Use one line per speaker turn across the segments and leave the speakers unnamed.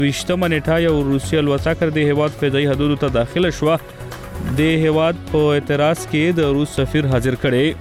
20 نیټه یو روسي الوتکه د هیواد فضایي حدودو ته داخله شو. د هیواد په اعتراض کې د روس سفیر حاضر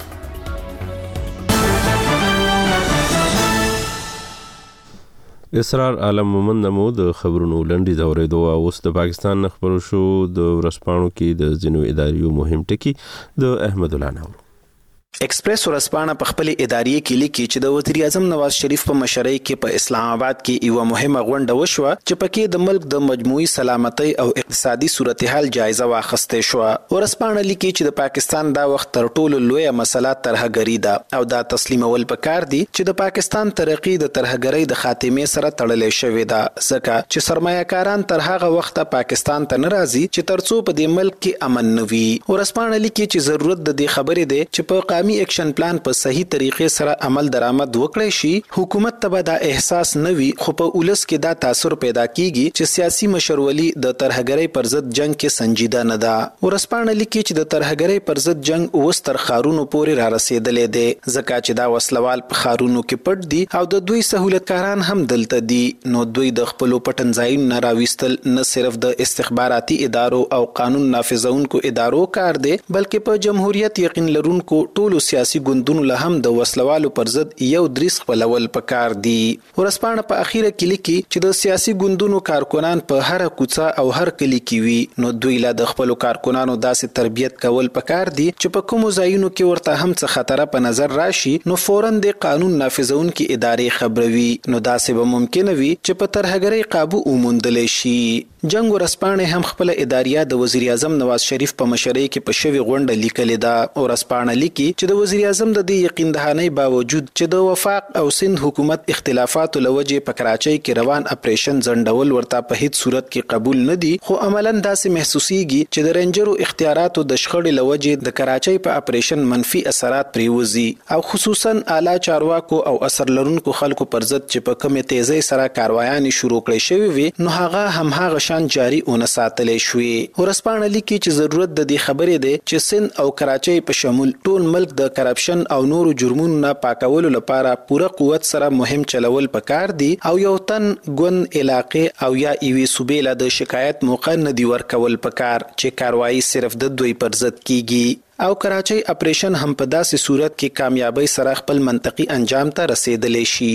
کړي.
اسرار عالم مومن نمو د خبرونو لنډي زورېدو او اوس د پاکستان خبرو شو د ورسپانو کې د ځینو اداریو مهم ټکی د احمد الله نور.
ایکسپریس ورسپانه په خپل ادارې کې لیکي چې د وزیر اعظم نواز شریف په مشرۍ کې په اسلام آباد کې یو مهمه غونډه وشوه چې پکې د ملک د مجموعي سلامتۍ او اقتصادي صورتحال جایزه واخیستې شو. ورسپانه لیکي چې د پاکستان دا وخت تر ټولو لویه مسله ترهګري ده او دا تسلیمول پکار دي چې د پاکستان ترقی د ترهګرۍ د خاتمې سره تړلې شوې ده، ځکه چې سرمایه‌کاران تر هغه وخته پاکستان ته نه راځي چې ترڅو په دې ملک کې امن نه وي. ورسپانه لیکي چې ضرورت د دې خبرې ده چې په قومي اکشن پلان په صحیح طریقې سره عمل درآمد وکړي شي. حکومت ته به دا احساس نه وي، خو په ولس کې دا تاثر پیدا کیږي چې سیاسي مشرولي د ترهګرۍ پر ضد جنگ کې سنجیده نه ده. ورسپانه لیکي چې د ترهګرۍ پر ضد جنگ اوس تر خارونو پورې را رسیدلې دی، ځکه چې دا وسلوال په خارونو کې پټ دي او د دوی سہولتکاران هم دلته دي. نو دوی د خپل پټنځایونو نه راويستل نه صرف د استخباراتي ادارو او قانون نافذونکو ادارو کار دی، بلکې په جمهوریت یقین لرونکو ټولو سیاسي ګوندونو له هم د وسلوالو پر ضد یو دریس خپلول پکار دي. ورسپانه په اخیره کې لیکي چې د سیاسي ګوندونو کارکنان په هر کوڅه او هر کلی کې وي، نو دوی له د خپل کارکنانو داسې تربیت کول پکار دي چې په کومو ځایونو کې ورته هم څه خطر په نظر راشي نو فوراً د قانون نافذونکو ادارې خبروي. نو داسې به ممکن وي چې په ترهګرۍ قابو وموندل شي. جنگ ورسپانه هم خپل اداریه د وزیر اعظم نواز شریف په مشرۍ کې په شوی غونډه لیکلې ده. ورسپانه لیکي چې د وزیر اعظم د دې یقین دهانۍ باوجود چې د وفاق او سند حکومت اختلافاتو لوجې په کراچۍ کې روان اپریشن ځنډول ورته په هیڅ صورت کې قبول نه دي، خو عملاً داسې محسوسيږي چې د رینجرو اختیاراتو د شخړې لوجې د کراچۍ په اپریشن منفي اثرات پریوزي او خصوصاً اعلی چارواکو او اثر لرونکو خلکو پر ضد چې په کومه تیزی سره کاروایان شروع کړي شوی وي نو هغه شان جاری اون ساتلې شوې. ورسپانه لیکي چې ضرورت د دې خبرې ده چې سند او کراچۍ په شمول ټول ملک د کرپشن او نورو جرمونو نه پاکولو لپاره پوره قوت سره مهم چلول پکار دي او یو تن ګوند علاقې او یا ایوي صوبې له د شکایت موقع نه دی ورکول پکار چې کاروایی صرف د دوی پر ضد کیږي او کراچۍ اپریشن هم په داسې صورت کې کامیابی سره خپل منطقي انجام ته رسیدلی شي.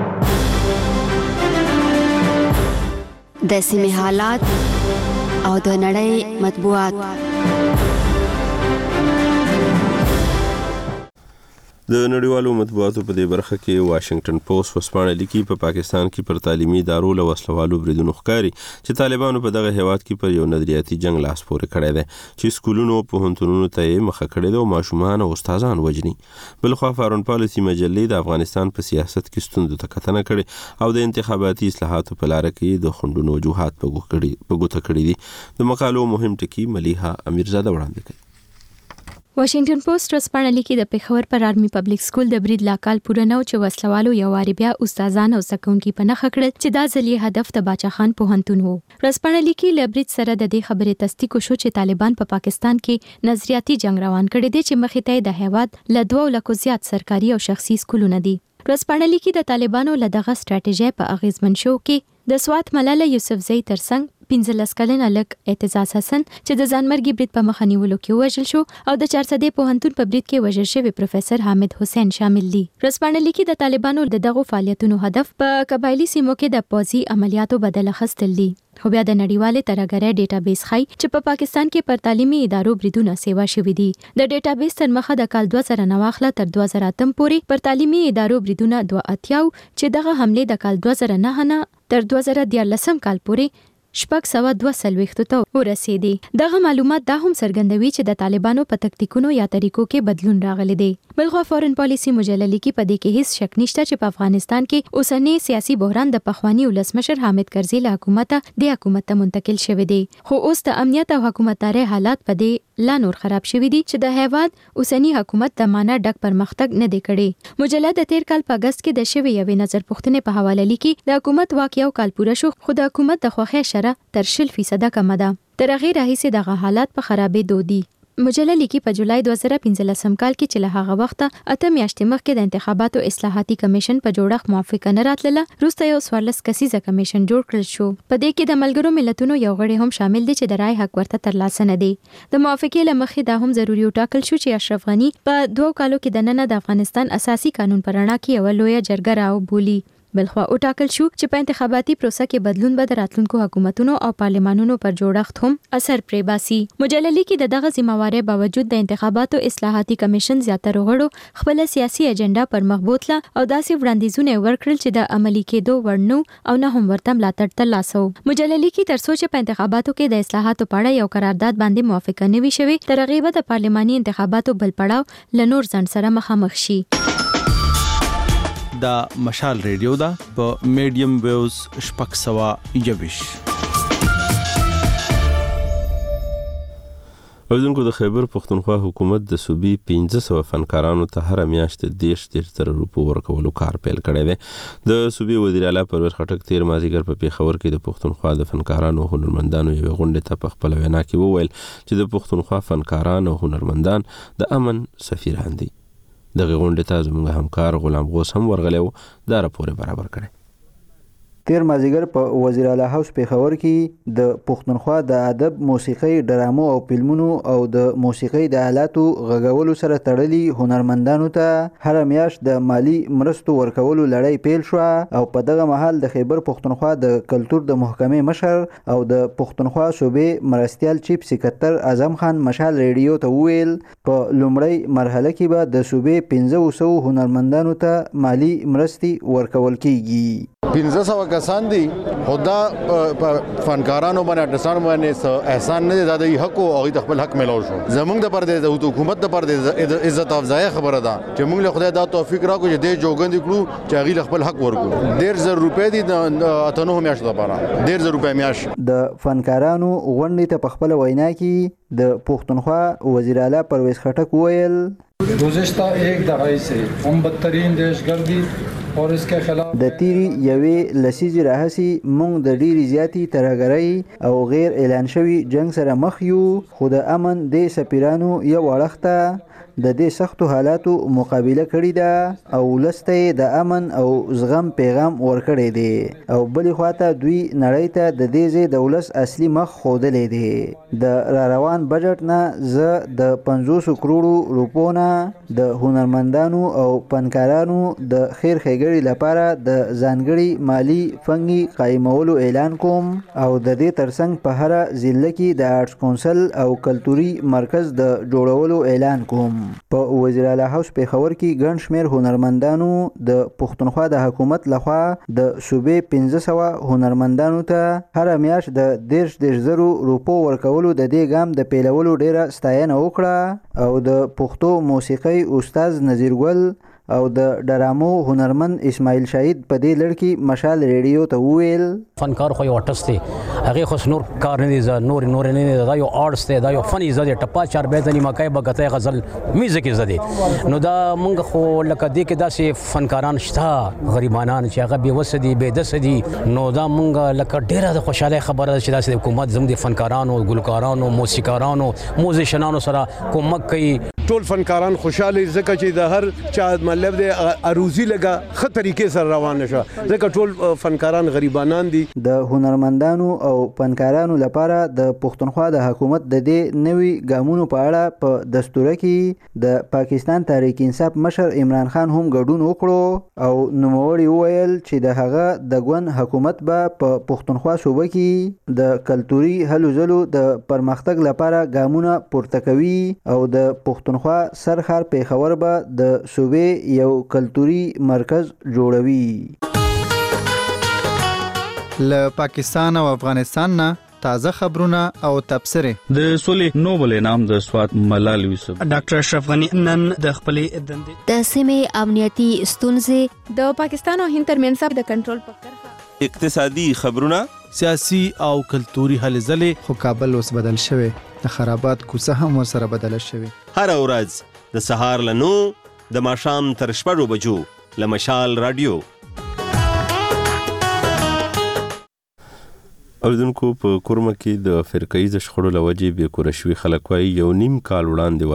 د سیمې حالات او د نړۍ مطبوعات.
د نړیوالو مطبوعاتو په دې برخه کې واشنگټن پوسټ وسپانه لیکي په پاکستان کې پر تعلیمي ادارو له وسلوالو بریدونو ښکاري چې طالبانو په دغه هیواد کې پر یو نظریاتي جنگ لاس پورې کړی دی چې سکولونو په پوهنتونونو ته یې مخه کړې ده او ماشومان او استادان وژني. بلخوا فارن پالیسي مجلې د افغانستان په سیاست کې ستونزو ته کتنه کړې او د انتخاباتي اصلاحاتو په لار کې د خنډونو وجوهات په ګوته کړي دي. د مقالو مهم ټکی ملیحه امیرزاده وړاندې کوي.
واشنگټن پوسټ ورسپانه لیکي د پیښور پر آرمي پبلک سکول د برید لاکال پوره نو چې وسلوالو یو واری بیا استادان او زکونکي په نخښه کړل چې دا ځلې هدف د باچا خان پوهنتون وو. ورسپانه لیکي له برید سره د دې خبرې تصدیق شو چې طالبان په پاکستان کې نظریاتي جنگ روان کړی دی چې مخې ته د هیواد له 2 لکو زیات سرکاري او شخصي سکولونه دي. ورسپانه لیکي د طالبانو له دغه ستراتیژي په اغیزمن شو کې د سوات ملاله یوسفزۍ ترڅنګ 15 کلنه لک اعتزاز حسن چې د ځانمرګي برید په مخه نیولو کې وژل شو او د 400 پوهنتون په برید کې وژل شوی پروفیسور حامد حسین شامل دي. ورسپانه لیکي د طالبانو د دغه فعالیتونو هدف په قبایلی سیمو کې د پوځي عملیاتو بدل اخیستل دي. خو بیا د نړیوالې ترهګرۍ ډیټابیس ښيي چې په پاکستان کې پر تعلیمي ادارو بریدونه سیوا شوي دي. د ډیټابیس تر مخه د کال 2009 واخله تر 2008 پورې پر تعلیمي ادارو بریدونه 2 چې دغه حمله د کال 2009 نه تر 2014 کال پورې 642 ته ورسېدي. دغه معلومات دا هم څرګندوي چې د طالبانو په تکتیکونو یا طریقو کې بدلون راغلی دی. بلخوا فورن پالیسي مجله لیکي په دې کې هیڅ شک نشته چې په افغانستان کې اوسنی سیاسي بحران د پخوانی ولسمشر حامد کرزي له حکومت د حکومت ته منتقل شوی دی، خو اوس د امنیت او حکومتداري حالات په دې لا نور خراب شوی دي چې د هیواد اوسنی حکومت د معنا ډک پرمختګ نه دی کړی. مجله د تیر کال په اگست کې د شوی یوې نظر پوښتنې په حواله لیکي د حکومت واک یو کال پوره شو، خو د حکومت د خوښۍ شره تر 0% کمه ده. تر هغې راهیسې دغه حالات په خرابېدو دي. مجله لیکي په جولای 2015 کال کې چې له هغه وخته 8 میاشتې مخکې د انتخاباتو اصلاحاتي کمیشن په جوړښت موافقه نه راتله، وروسته یو 14 کسیزه کمیشن جوړ کړل شو. په دې کې د ملګرو ملتونو یو غړی هم شامل دی چې د رای حق ورته ترلاسه نه دی. د موافقې له مخې دا هم ضروري وټاکل شو چې اشرف غني په 2 کالو کې د نن د افغانستان اساسي قانون پر رڼا کې یو لویه جرګه راوبولي. بلخوا وټاکل شو چې په انتخاباتي پروسه کې بدلون به د راتلونکو حکومتونو او پارلمانونو پر جوړښت هم اثر پرې باسي. مجله لیکي د دغه ذمہوارۍ باوجود د انتخاباتو اصلاحاتي کمیشن زیاتره غړو خپل سیاسي اجنډا پر مخ بوتله او داسې وړاندیزونه ورکړل چې د عملي کېدو وړ نه او نه هم ورته ملاتړ ترلاسه و. مجله لیکي تر څو چې په انتخاباتو کې د اصلاحاتو په اړه یو قرارداد باندې موافقه نه وي شوې، تر هغې به د پارلماني انتخاباتو بل پړاو له نور ځنډ سره مخامخ شي.
دا مشال ریډیو دا په میډیم ویوز 621.
اوردونکو د خیبر پختونخوا حکومت د صوبې 1500 فنکارانو ته هر میاشت 10 روپو ورکولو کار پیل کړی دی. د صوبې وزیر اعلی پرویز خټک تیر مازیګر په پیښور کې د پختونخوا د فنکارانو او هنرمندانو یو غونډه ته په خپل وینا کې وویل چې د پختونخوا فنکاران او هنرمندان د امن سفیران دي. دغه غونډه ته زموږ همکار غلام غوث هم ورغلی و، دا راپور برابر کړی.
تیر مازیګر په وزیر اعلی هاوس پیښور کې د پښتونخوا د ادب، موسیقي، ډرامو او فلمونو او د موسیقي د آلاتو غږولو سره تړلي هنرمندانو ته هر میاشت د مالی مرستو ورکولو لړۍ پیل شو او په دغه مهال د خیبر پښتونخوا د کلتور د محکمې مشر او د پښتونخوا صوبې مرستیال چیف سکرټر اعظم خان مشال ریډیو ته وویل په لومړی مرحله کې به د صوبې 1500 هنرمندانو ته مالی مرستې ورکول کیږي.
1500 کسان دي، خدا فنکارانو باندې ارتستانو باندې احسان نه دی، د حق او د خپل حق ملو شو. زمونږ د پر د حکومت د پر د عزت افزای خبره ده چې موږ له خدای دا توفیق راکړو چې د جوګند کړو چې هغه خپل حق ورکړو. 1.5 روپۍ دي د اتنو میاشت لپاره 1.5 روپۍ میاشت. د
فنکارانو غونډې ته په خپل وینا کې د پښتونخوا وزیر اعلی پرویز خټک وویل
گذشتہ ایک دہائی سے ہم بدترین دہشتگردی اور اس کے خلاف
د تیری یوې لسیزې راهسي موږ د ډېرې زیاتې ترهګرۍ او غیر اعلان شوي جنگ سره مخ یو، خو د امن د سفیرانو یو اړخته د دې سختو حالاتو مقابله کړې ده او لسته د امن او زغم پیغام ورکړی دی او بلې خواته دوی نړۍ ته د دې ځای د ولس اصلي مخ ښودلی دی. د روان بجټ نه زه د 500 کروړو روپو نه د هنرمندانو او فنکارانو د خیر ښېګړې لپاره د ځانګړي مالی فنګي قایمولو اعلان کوم او د دې ترڅنګ په هر ضلع کې د آرټس کونسل او کلتوري مرکز د جوړولو اعلان کوم. په وزیر اعلی هاوس پیښور کې ګڼ شمېر هنرمندانو د پښتونخوا د حکومت لخوا د صوبې 1500 هنرمندانو ته هر میاشت د 10,000 روپو ورکولو د دې ګام د پیلولو ډیره ستاینه وکړه او د پښتو موسیقي استاد نذیر ګل او د ډرامو هنرمند اسماعیل شاهید په دې لړ کې مشال ریډیو ته وویل
فنکار خو یو ارټست دی، هغه خو نور کار نه دی، نور نه دی، دا یو آرټس دی، دا یو فني زده ټپا چار بیت نی مکای بغته غزل میوزیک زده. نو دا مونږ خو لکه دې کې داسې فنکاران شته غریبانان چې هغه بې وسه دي، بې دسه دي، نو دا مونږ لکه ډیره د خوشاله خبره ده چې داسې حکومت زموږ د فنکارانو، ګلکارانو، موسیقارانو، موزیشنانو سره کومک کوي.
ټول فنکاران خوشاله ځکه چې د هر چا مطلب د اروزی لګه خه طریقې سره روان نشه، ځکه ټول فنکاران غریبانان دي.
د هنرمندانو او فنکارانو لپاره د پښتونخوا د حکومت د دې نوي ګامونو په اړه په دستوره کې د پاکستان تحریک انصاف مشر عمران خان هم ګډون وکړو او نوموړي وویل چې د هغه د ګوند حکومت به په پښتونخوا صوبه کې د کلتوري هلو ځلو د پرمختګ لپاره ګامونه پورته کوي او د پښتونخوا سرخار پیښور به د صوبې یو کلتوري مرکز جوړوي.
له پاکستان او افغانستان نه تازه خبرونه او تبصره.
د سولې نوبل انعام د سوات ملال یوسف
ډاکټر اشرف غنی نن د خپلې دندې
د سیمې امنیتي ستونزې
د پاکستان او هند ترمنځ د کنټرول په کرښه
اقتصادي خبرونه،
سیاسي او کلتوري هلې ځلې.
خو کابل اوس بدل شوی، د خرابات کوڅه هم ورسره بدله شوی.
هر ورځ د سهار له 9 د ماښام تر 6 بجو له مشال رادیو.
اوریدونکو په کورمه کې د فرقه‌ایز شخړو له وجې بې کوره شوي خلک وایي 1.5 کال وړاندې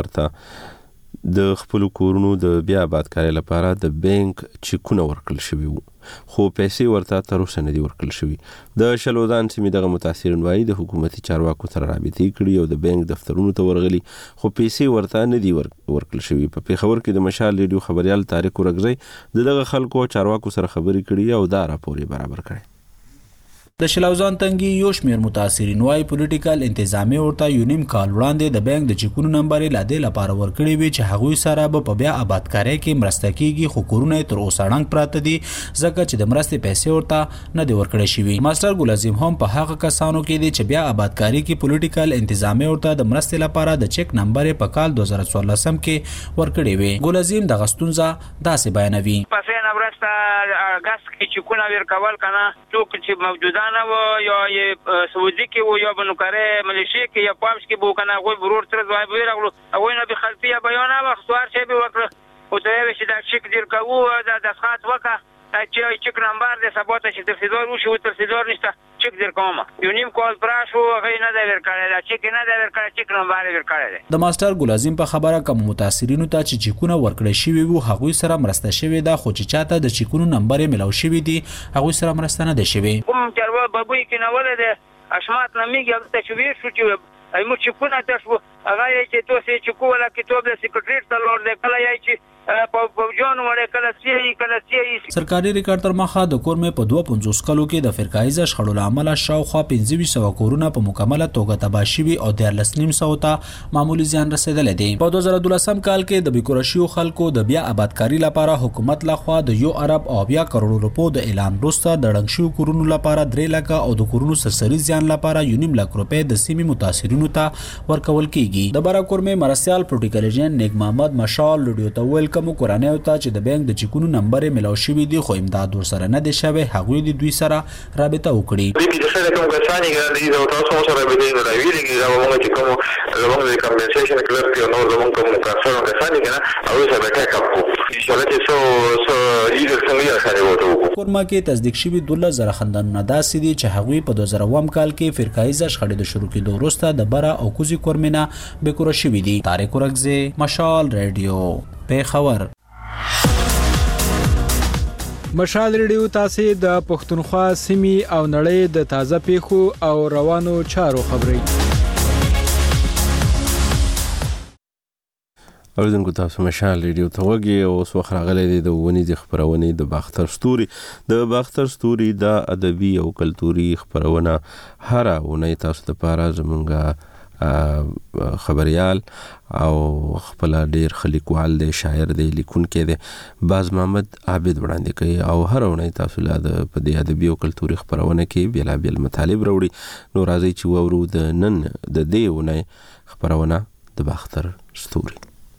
ورته د خپل کورونو د بیا آبادکارۍ لپاره د بانک چیکونه ورکړل شوي وو، خو پیسې ورته تر اوسه نه دي ورکړل شوي. د شلودان سیمې دغه متاثرین وایي د حکومتي چارواکو سره رابطې کړي او د بانک دفترونو ته ورغلي، خو پیسې ورته نه دي ورکړل شوي. په پیښور کې د مشال ریډیو خبريال طارق ورغزی دغه خلکو چارواکو سره خبرې کړي او دا راپور برابر کړي.
د شلوزان تنګي یو شمیر متاثرین وايي پولیټیکل انتظامیه ورته 1.5 کال وړاندې د بانک د چیکونو نمبر لاده لپاره ورکړي وي چې هغوی سره په بیا آبادکارۍ کې مرسته کیږي، خو کورونه تر اوسه ړنګ پراته دي ځکه چې د مرستې پیسې ورته نه دي ورکړي شوي. ماستر ګل عظیم هم په هغه کسانو کې دي چې بیا آبادکارۍ کې پولیټیکل انتظامیه ورته د مرستې لپاره د چیک نمبر په کال 2014 کې ورکړي وي. ګل عظیم د غستونزه داسې بیانوي:
پسې نه ورسته اگست کې چیکونه ورکول کنه څوک چې موجودان و یا سعودي کې و یا بنوکاره ملیشیا کې یا پامش کې بو کنه غوي برور تر ځای به راغلو او نه به خلفيه بیان او خسوار شي به وکړه او ته به چې دا چیک دیر کوو دا خاص وکړه چې چیک نمبر د ثبات چې تفصیلات وشو تفصیلات نشته چیک دیر کوم 1.5 کال پراشو غي نه دا ورکړل دا چیک نه دا ورکړل چیک نمبر ورکړل.
د ماستر ګل عظیم په خبره کوم متاثرینو ته چې چیکونه ورکړل شوی وو هغوی سره مرسته شوی دا، خو چې چاته د چیکونو نمبر ملاو شوی دي هغوی سره مرسته نه ده شوی.
کوم چروا بابوي کې نه ولده اشمات نمیږي ته شوی شو چې ایمو چیکونه تاسو هغه چې توسه چیکو ولا کتاب د سیکریټری ته لور د کله یای چې په جون وړه کله
سرکاري ریکارډ تر مخه د کورمه په 250 کلو کې د فرقایز شخړو لامل شاوخوا 2500 کورونه په مکمله توګه تباه شوي او 1300 ته معمولی زیان رسیدلی دی. په 2012 کال کې د بیکورشیو خلکو د بیا آبادکاری لپاره حکومت لخوا د 1 ارب او 20 کروڑ روپو د اعلان وروسته د ډنګ کورونو لپاره 3 لک او د کورونو سرسري زیان لپاره 1.5 لک روپۍ د سیمې متاثرینو ته ورکول کیږي. د برا کورمه مرسیال پروتیکل ایجنټ نیک محمد مشال لډیو ته ویل کوم کورانه وتا چې د بانک د چیکونو نمبر ملاو شوی دی خو امداد ور سره نه دی شوی، هغوی د دوی سره رابطه وکړي.
د سره کوم کسانی چې د تاسو سره به دی نه ویلي دا موږ چې کوم زموږ د کمپنسیشن کلب کې نو زموږ کوم کسانو کسانی کنه او سره به ټاکپ ان شاء الله چې سو لیدر څنګه خاري وته
کورما کې تصدیق شوی 12000 خندانونه داسې دي چې هغوی په 2001 کال کې فرقایز شخړې د شروع کېدو وروسته د برا او کوزي کورمنه به کور شوی دي. طارق ورغزی، مشال ریډیو، پیښور.
مشال ریډیو تاسو د پښتونخوا سیمې او نړۍ د تازه پیښو او روانو چارو خبري
اوریدونکو تاسو مشال ریډیو ته وګورئ او اوس وخت راغلی دی د ونیزې خبرونه د باختر ستوري. د باختر ستوري د ادبي او کلتوري خبرونه هر ونه تاسو لپاره زمونږه خبريال او خپل ډیر خلیقوال دی، شاعر دی، لیکونکی دی، باز محمد عابد وړاندې کوي او هر ونه تاسو له په دې ادبي او کلتوري خبرونه کې بیلابیل مطالب راوړي. نو راځي چې وورو د نن د دې ونه خبرونه د باختر ستوري.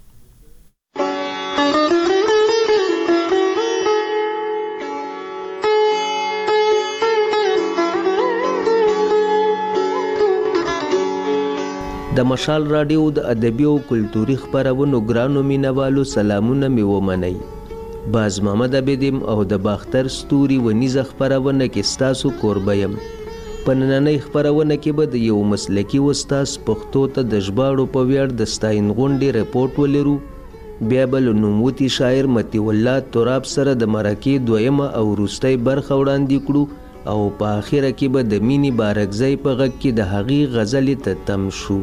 د مشال رادیو د ادبي او کلتوري خبرونو ګرانو مینوالو سلامونه می ومنئ. باز محمد عابدیم او د باختر ستوري ونیزه خبرونه کې ستاسو کوربه یم. په نننۍ خبرونه کې به د یو مسلکي استاد پښتو ته د ژباړو په ویاړ د ستاین غونډې رپورټ ولرو. بیا بل نوموتی شاعر متی الله تراب سره د مرکې دویمه او وروستۍ برخه وړاندې کړو او په اخره کې به د مینی بارکزی په غږ کې د هغې غزلې ته تم شو.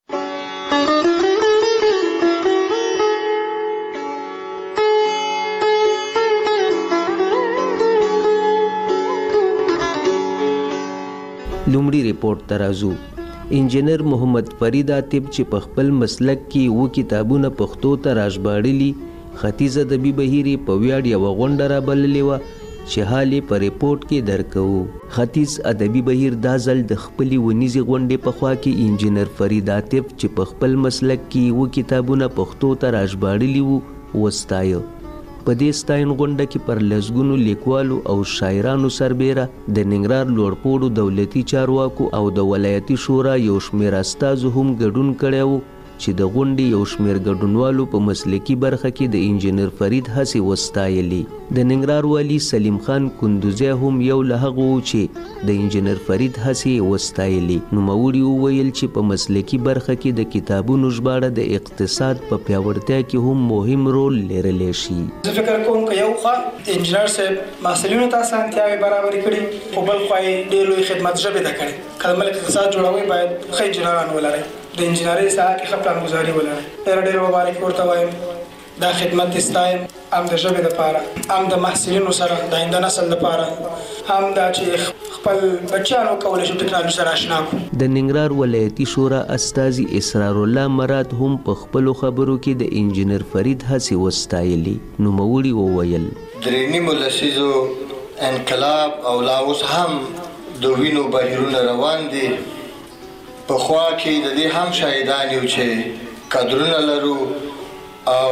لومړی ریپورت ته راځو. انجینر محمد فرید عاطف چې په خپل مسلک کې و کتابونه پښتو ته راژباړلي، ختیځ ادبي بهیر په ویاړ یوه غونډه رابللې وه چې حال یې په ریپورټ کې درکوو. ختیځ ادبي بهیر دا ځل د خپلې ونیزې غونډې په خوا کې انجینر فرید عاطف چې په خپل مسلک کې و کتابونه پښتو ته راژباړلي وو وستایه. په دې ستاین غونډه کې پر لسګونو لیکوالو او شاعرانو سربیره د ننګرهار لوړپوړو دولتي چارواکو او د ولایتي شورا یو شمېر استازو هم ګډون کړی و چې د غونډې یو شمېر ګډونوالو په مسلکي برخه کې د انجینر فرید هڅې وستایلې. د ننګرهار والي سلیم خان کندوزی هم یو له هغو چې د انجینر فرید هڅې وستایلې. نوموړي وویل چې په مسلکي برخه کې د کتابونو ژباړه د اقتصاد په پیاوړتیا کې هم مهم رول لرلی شي.
زه فکر کوم که یو خوا انجینر صاحب محصلینو ته اسانتیاوې برابرې کړي، خو بل خوا یې ډېر لوی خدمت ژبې ته کړی. که د ملک اقتصاد جوړوئ باید ښه انجینران ولرئ، د انجینرۍ ساحه کې ښه پلانګذاري ولرئ. ډېر مبارک ورته وایم. دا خدمت دې ستایم، هم د ژبې دپاره، هم د محصلینو سره د آینده نسل دپاره، هم دا چې خپل بچیان وکولی شي ټکنالوژي سره اشنا کړو. د
ننګرهار ولایتي شورا استازي اسرار الله مراد هم په خپلو خبرو کې د انجینر فرید هڅې وستایلې. نوموړي وویل
3 لسیزو انقلاب او لا اوس هم د وینو بهیرونه روان دي. په خوا کې د دې هم شاهدان یو چې قدرونه لرو او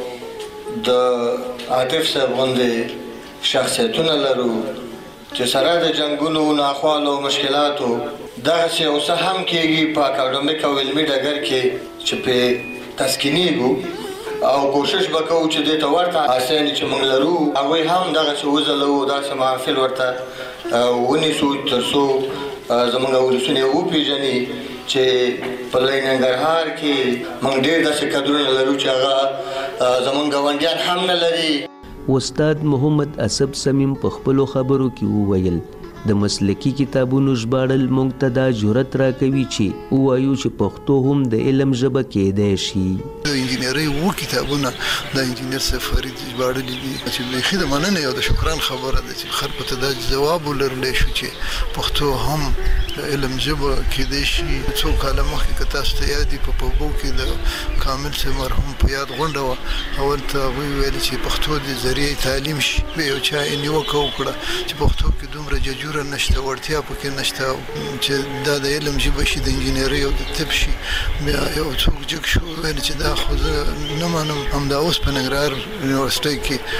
د عاطف صاحب غوندې شخصیتونه لرو چې سره د جنګونو ناخوالو او مشکلاتو دغسې اوس هم کېږي په اکاډمیک او علمي ډګر کې چې پې تسکینېږو او کوشش به کوو چې دې ته ورته حسینې چې موږ لرو هغوی هم دغسې وځلوو، داسې محافل ورته ونیسو تر څو زموږ ولسونه وپېژني چې په لوی ننګرهار کې موږ ډېر داسې قدرونه لرو چې هغه زموږ ګاونډیان هم نه لري.
استاد محمد اسب سمیم په خپلو خبرو کې وویل د مسلکي کتابونو ژباړل موږ ته دا جرأت راکوي چې ووایو چې پښتو هم د علم ژبه کېدای شي.
د انجینرۍ کتابونه د انجینر صاحب فرید ژباړلي دي چې بیخي د مننې او د شکران خبره ده چې خلکو ته دا ځواب ولرلی شو چې پښتو هم علم ژبه کېدای شي. څو کاله مخکې که تاسو ته یاد وي په پوبو کې د کامل صاحب مرحوم په یاد غونډه وه، اول ته هغوی ویل چې پښتو د ذریعې تعلیم شي. یو چا یې نیوکه وکړه چې پښتو کې دومره ججوره نشته، وړتیا پکې نشته چې دا د علم ژبه شي، د انجینرۍ او د طب شي. بیا یو څوک جګ شو ویل چې دا خو زه نه منم. همدا اوس په ننګرهار یونیورسټۍ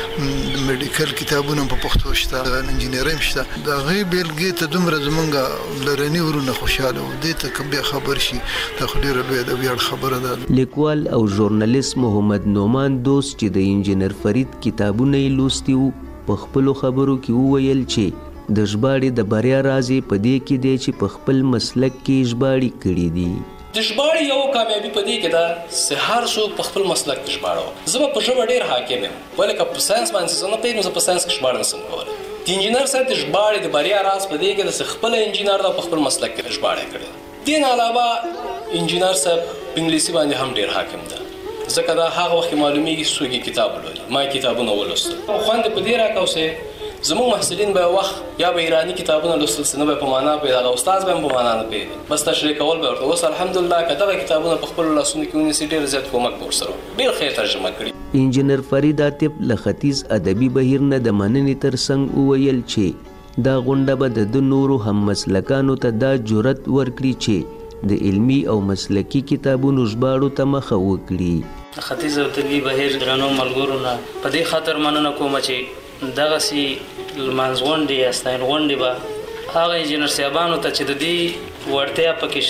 کې د میډیکل کتابونه په پښتو شته، د انجینرۍ هم شته. د هغې بېلګې ته دومره زمونږ لرني ورونه خوشحاله وو. دې ته که بیا خبر شي دا خو ډېره لویه د ویاړ خبره ده.
لیکوال او ژورنالیست محمد نعمان دوست چې د انجینر فرید کتابونه یې لوستي وو په خپلو خبرو کې وویل چې د ژباړې د بریا راز یې په دې کې دی چې په خپل مسلک کې ژباړې کړي دي.
د ژباړې یو کامیابي په دې کې ده چې هر څوک په خپل مسلک کې ژباړه. زه به په ژبه ډېر حاکم یم، ولې که په ساینس باندې زه نه پوهېږم، زه په ساینس کې ژباړه نشم کولی. د انجینر صاحب د ژباړې د بریا راز په دې کې ده چې خپله انجینر ده په خپل مسلک کې ژباړه کړې ده. دې نه علاوه انجینر صاحب په انګلیسي باندې هم ډېر حاکم ده، ځکه دا هغه وخت معلومیږي څوک یې کتاب ولولي. ما یې کتابونه ولوستل. خوند یې په دې راکړ چې زموږ محصلین به وخت یا به ایرانی کتابونه لوستل سي، نه به په معنا پوهېدل، هغه استاد به هم په معنا نه پوهېده، بس تشریح کول به ورته. اوس الحمدلله که دغه کتابونه په خپلو لاسونو کې ونیسي ډېر زیات کومک به ورسره ډېر ښه ترجمه کړي.
انجینر فرید عاطف له ختیځ ادبي بهیر نه د مننې تر څنګ وویل چې دا غونډه به د نورو هم مسلکانو ته دا جرأت ورکړي چې د علمي او مسلکي کتابونو ژباړو ته مخه وکړي.
ختیځ ادبي بهیر درنو ملګرو نه په دې خاطر مننه کوم چې دغسې لمانځ غونډې یا ستاین غونډې به هغه انجینر صاحبانو ته چې د دې وړتیا پکې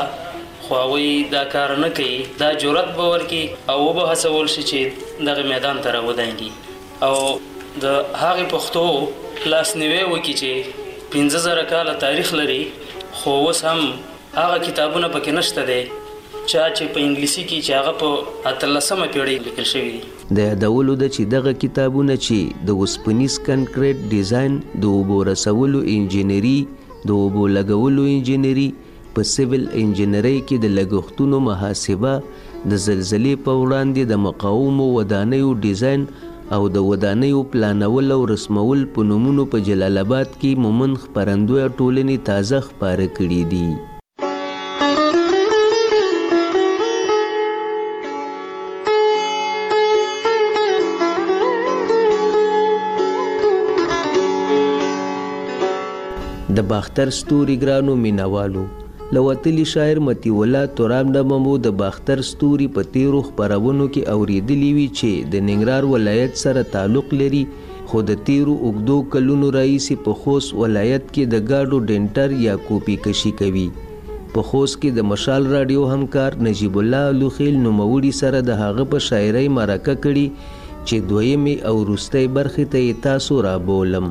شته خو هغوی دا کار نه کوي، دا جرأت به ورکړي او وبه هڅول شي چې دغه میدان ته راودانګي او د هغې پښتو لاسنیوی وکړي چې 15,000 کاله تاریخ لري خو اوس هم هغه کتابونه پکې نشته دی چې په انګلیسي کې چې هغه په 18مه پیړۍ لیکل شوي دي.
د یادولو ده چې دغه کتابونه چې د اوسپنیز کنکریټ ډیزاین، د اوبو رسولو انجینري، د اوبو لګولو انجینري، په سیویل انجینرۍ کې د لګښتونو محاسبه، د زلزلې په وړاندې د مقاومو ودانیو ډیزاین او د ودانیو پلانول او رسمول په نومونو په جلال آباد کې مومن خپرندویه ټولنې تازه خپاره کړي دي. د باختر ستوري ګرانو مینوالو، له وتلي شاعر مطیع الله ترام نه مو د باختر ستوري په تیرو خپرونو کې اوریدلی وي چې د ننګرهار ولایت سره تعلق لري، خو د تیرو اوږدو کلونو راهیسې په خوست ولایت کې د ګاډو ډنټر یا کوپی کشي کوي. په خوست کې د مشال رادیو همکار نجیب الله لوخیل نوموړي سره د هغه په شاعرۍ مرکه کړي چې دویمې او وروستۍ برخې ته یې تاسو رابولم.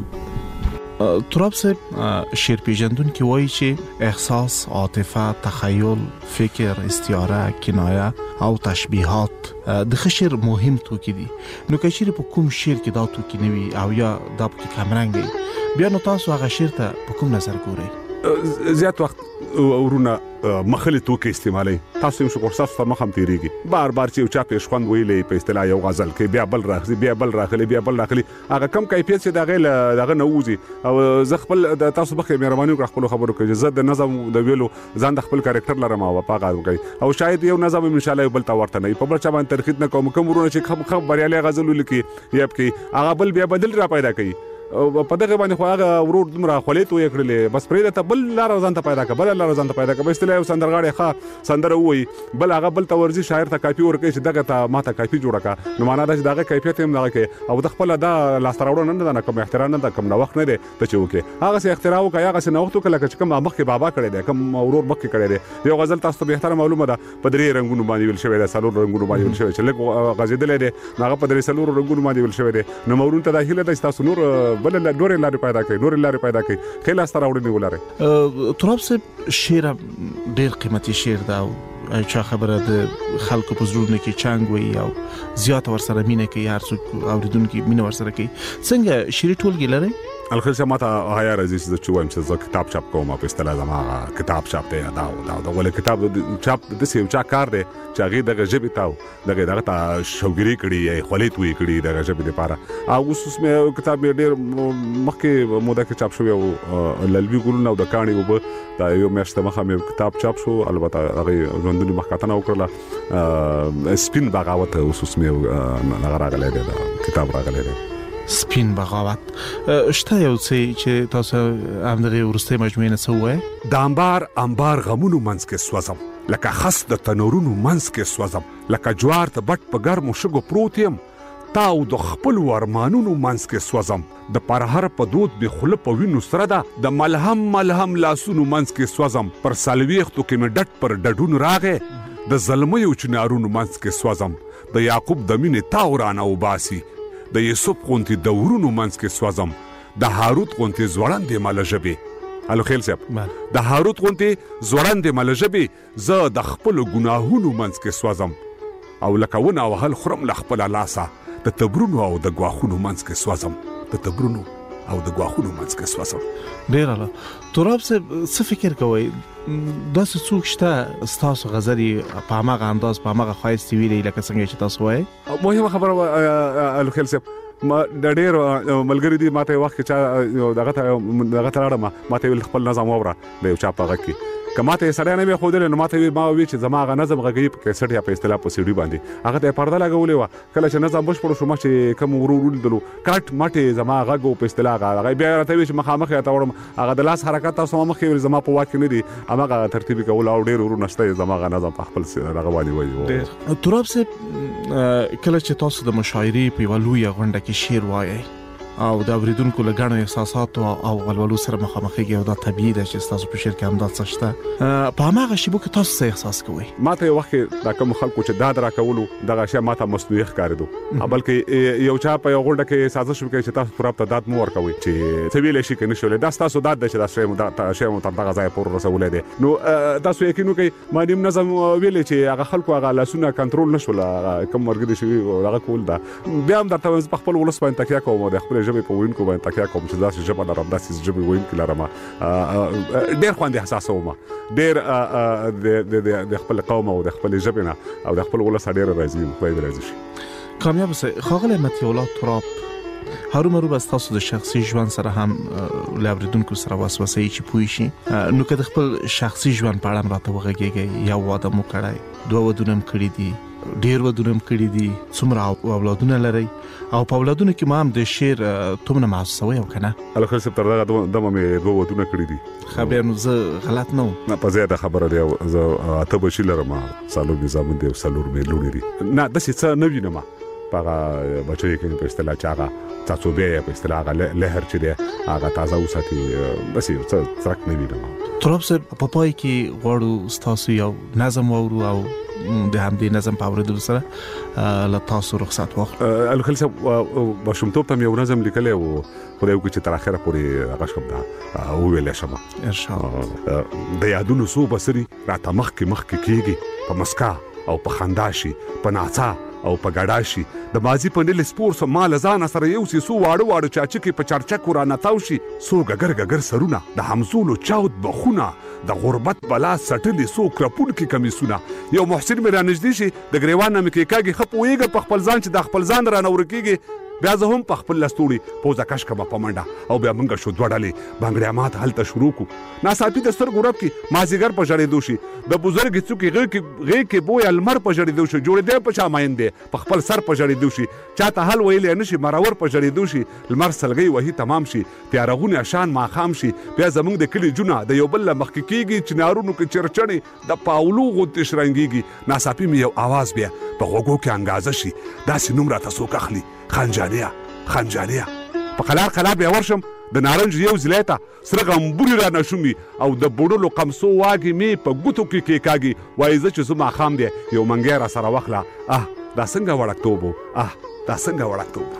تراب صاحب شعر پیژندونکي وایي چې احساس، عاطفه، تخیل، فکر، استعاره، کنایه او تشبیهات د ښه شعر مهم توکي دي. نو که چیرې په کوم شعر کې دا توکي نه وي او یا دا پکې کمرنګ بیا نو تاسو هغه شعر ته په کوم نظر ګورئ؟
زیات وخت ورونه مخلي توکي استعمالي. تاسو هم شکر تاسو ته مخم تیریږي بار بار چې چا پیش خوند ویلې په اصطلاح یو غزل کې بیا بل راغلي بیا بل راغلي هغه کم کیفیت چې دغه نووزي او زه خپل تاسو بخې مهرباني وکړه خپل خبرو کې زه د نظم د ویلو ځان د خپل کریکټر لرم او پاګه کوي او شاید یو نظم ان شاء الله بل تا ورته نه په بل چا باندې ترخیص نه کوم ورونه چې خب بریالي غزل لیکي یا کې هغه بل بیا بدل را پیدا کوي په دغه باندې خو هغه ورور دومره خولې تو یې کړلې بس پرې ته بل لار ځان ته پیدا کړ په استله یو سندرغاړي ښه سندره وای بل هغه بل تورزي شاعر ته کاپي ورکړي چې دغه ته ماته کاپي جوړه کا نو معنا دا چې دغه کیفیت هم دغه کې او د خپل دا لاستراوړ نه کوم احترام نه کوم وخت نه دی ته چې وکي هغه سي اختراع وکي هغه سي نوښت کله چې کوم مخکې بابا کړی دی کوم ورور مخکې کړی دی یو غزل تاسو ته به احترام معلومه ده په درې رنگونو باندې ویل شوی دی سلور رنگونو باندې ویل شوی چې لږ غزیدل دی هغه په درې سلور رنگونو باندې ویل شوی دی نو مورون ته داخله د تاسو نور بل نور لارې پیدا کوي خلاص تر اورنی ولاره.
تراب صاحب شعر ډیر قیمتي شعر دا چا خبره د خلکو په زړونو کې چنګ وي او زیات ورسره مینه کوي هر څوک اوریدونکو مینه ورسره کوي. څنګه شعري ټولګي لري؟
الخل سماته هيا عزیز چې وایم چې کتاب چاپ کوم په اصطلاح زما کتاب چاپ دی دا ول کتاب چاپ د سیو چا کار دی چې هغه دغه جبه تاو دغه شوګری کړي خولې توي کړي دغه جبه لپاره او اوس مې کتاب ډېر مخکې موده کې چاپ شوی او للبي ګورنه او د کاڼي وب دا یو میاشت مخه مې کتاب چاپ شو البته هغه ژوندونی مخکاتنه وکړه سپین بغاوت اوس مې هغه راغلی دی کتاب راغلی دی
سپین بغاوت. شته یو څه چې تاسو هم دغه ورسته مجموعه نه سوې
د انبار غمونو منځ کې سوځم لکه خس د تنورونو منځ کې سوځم لکه جوار ته بټ په ګرمو شګو پروت یم تاو د خپل ورمانونو منځ کې سوځم د پرهر په دود به خله په وینو سره ده د ملهم لاسونو منځ کې سوځم پر سلويختو کې مې ډټ پر ډډون راغې د زلمیو چنارونو منځ کې سوځم د یعقوب د مینې تاورانه وباسي د یوسف غونتی د ورونو منځ کې سوځم د هاروت غونتی زوړندې مالجبې الو خیل صاحب د هاروت غونتی زوړندې مالجبې زه د خپل ګناهونو منځ کې سوځم او لکه ونه او هل خرم ل خپل لاسه د تبرونو او د غواخونو منځ کې سوځم د تبرونو او د غواخونو منځ کې سوځم.
ډیر الله تراب څه فکر کوي دا څوک شته تاسو غزري په هغه انداز په هغه خاص ویلي لکه څنګه چې تاسو وایي
مهمه خبره الو خیل صاحب ما د ډېر ملګری دي ماته وخت چې دغه تراړه ماته ویل خپل نظم وره د یو چا په غږ کې کماته سره نه خودل نو ماته ما وی چې زما غ نظم غږی په کیسټ یا په اصطلاح په سیډي باندې هغه ته پرده لګولې و کله چې نظم بشپړ شو ما چې کوم ورول دلو کټ ماته زما غږ په اصطلاح هغه بیا راته وی چې مخامخ ته وړم هغه د لاس حرکت تاسو مخې زما په واکه نه دي هغه ترتیب کول او ډېر ورو نشته زما غ نظم په خپل هغه باندې وایي.
تراب صاحب کله چې تاسو د مشاعري په ولوي غونډه کې شعر وایي او د اوریدونکو لګڼو احساسات او ولولو سره مخامخېږي او دا طبيعي ده چې تاسو په شعر کې هم دا څه شته په هغه شی کې تاسو څه احساس کوئ؟
ماته یو وخت دا کوم خلکو چې دا درا کولو دغه شی ماته مصنوعي ښکارېدو بلکې یو چا په یو غونډه کې سازش وکړي چې تاسو پرابطه داد مو ورکوي چې څه ویل شي کې نشولې دا تاسو داد چې دا شی مو تر دغه ځای پور رسولې دي نو تاسو یې کینو کې ما دې نظم ویلې چې هغه خلکو هغه لاسونه کنټرول نشول کوم مرګ دي شي هغه کول دا بیا هم درته خپل ولس باندې تکیه کوم د خپل ژبه په وینکو باندې تکیه کوم چې داسې ژبه لرم داسې ژبه وینکو لرم ډېر خوندې حساس وم ډېر د خپل قوم او د خپل ژبه نه او د خپل ولس ډېر راځي خو دې راځي شي
کامیاب سه خاغله متي اولاد تراب هرومرو بس تاسو د شخصي ژوند سره هم لابریدونکو سره وسوسه چې پوي شي نو که د خپل شخصي ژوند په اړه راته وغږیږي یا واده مو کړای دوه ودونه کړی دي ډیر ودونه کړی دي څومره اولادونه لري او په اولادونو کې ما هم د شعر تومنه محسوسوي او کنه
الخر سب تر دغه دمه مې دوه ودونه کړی دي
خبر نو زه غلط نه
په زیاده خبره دی زه اته بشي لرم سالو نظام دی سالور مې لونی دي نه د څه نه وینم په بچی کې په اصطلاح چاغه تاسو به په اصطلاح لهر چې دی هغه تازه وساتي بس څه ترک نه وینم.
تراب صاحب په پای کې غواړو تاسو یو نظم واورو او د همدې نظم په اورېدلو سره له تاسو رخصت واخلو.
الخل صاحب بشمتوب ته یو نظم لیکلی او خدای وکړي چې تر اخره پورې هغه شم دا وویلی شم
ان شاء الله.
د یادونو څو بصري راته مخکې کېږي په مسکا او په خندا شي په ناڅا او په ګډا شي د ماضي په نیل سپور ما له ځانه سره یوسي څو واړه چاچکې په چرچکو رانتاو شي څو ګګر سرونه د همزولو چاود بخونه د غربت بلا سټلې څو کرپونکي کمیسونه یو محسن مې رانږدې شي د ګریوان نه مې کېکاږي ښه پوهېږم په خپل ځان چې د خپل ځان رانه ورکېږي بیا زه هم په خپل لستوړي پوزه کش کړم په منډه او بیا موږ شو دوه ډلې بنګړیا مات هلته شروع کړو ناڅاپي د سترګو رپ کې مازدیګر په ژړېدو شي د بزرګې څوکې غېږ کې بوی المر په ژړېدو شي جوړېدی په چا مین دی په خپل سر په ژړېدو شي چاته حل ویلی نه شي مرور په ژړېدو شي لمر سلګۍ وهي تمام شي تیارغونې اشان ماښام شي بیا زموږ د کلي جونه د یو بل له مخکې کېږي چنارونو کې چرچڼې د پاولو غوندې شرنګېږي ناڅاپي مې یو اواز بیا په غوږو کې انګازه شي داسې نوم راته څوک اخلي خنجانیه په قلار بیا ورشم د نارنج یو ځلی ته سره غمبوري را نشومي او د بوډلو قمصو واګې مې په ګوتو کې کېکاږي وایي زه چې زه ماښام دی یو منګی را سره واخله دا څنګه وړکتوب و دا څنګه وړکتوب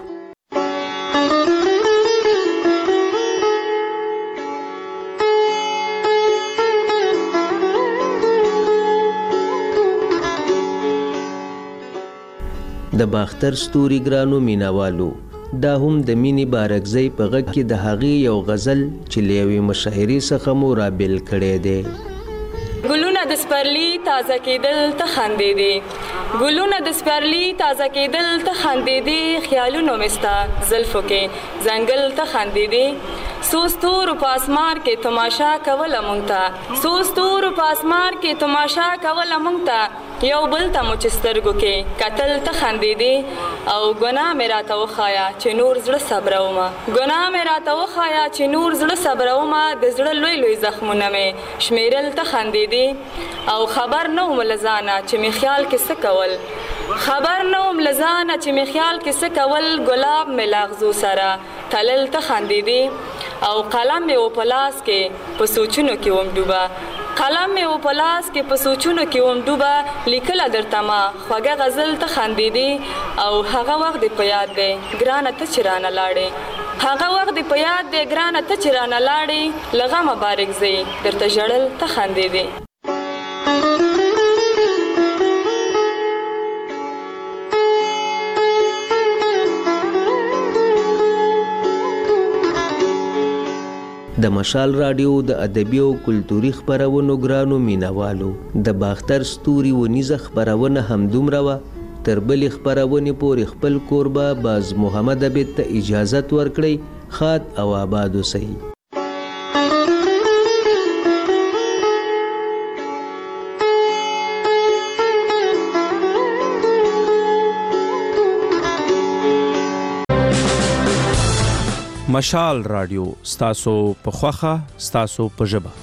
د باختر ستوري ګرانو مینوالو دا هم د مینې بارکزۍ په غږ کې د هغې یو غزل چې له یوې مشاعرې څخه مو رابیل کړی دی.
ګلونه د سپرلي تازه کېدل ته خندېدې ګلونه د سپرلي تازه کېدل ته خندېدې خیالونو مې ستا زلفو کې ځنګل ته خندېدې څو ستورو په اسمان کې تماشا کوله موږ ته څو ستورو په اسمان کې تماشا کوله موږ ته یو بل ته مو چې سترګو کې کتل ته خندېدې او ګناه مې راته وښایه چې نور زړه صبرومه ګناه مې راته وښایه چې نور زړه صبرومه د زړه لوی زخمونه مې شمېرل ته خندېدې او خبر نه وم له ځانه چې مې خیال کې څه کول خبر نه وم له ځانه چې مې خیال کې څه کول ګلاب مې لاغزو سره تلل ته خندېدې او قلم مې و په لاس کې په سوچونو کې وم ډوبه قلم مې و په لاس کې په سوچونو کې وم ډوبه لیکله درته ما خوږه غزل ته خندېدې او هغه وخت دې په یاد دی ګرانه ته چې رانه لاړې هغه وخت دې په یاد دی ګرانه ته چې رانه لاړې له غمه بارکزۍ درته ژړل ته خندېدې.
د مشال راډیو د ادبي او کلتوري خپرونو ګرانو مینوالو د باختر ستوري ونیزه خپرونه همدومره وه تر بلې خپرونې پورې خپل کوربه باز محمد عبید ته اجازت ورکړئ ښاد او آباد اوسئ.
مشال رادیو ستاسو په خوخه ستاسو په ژبه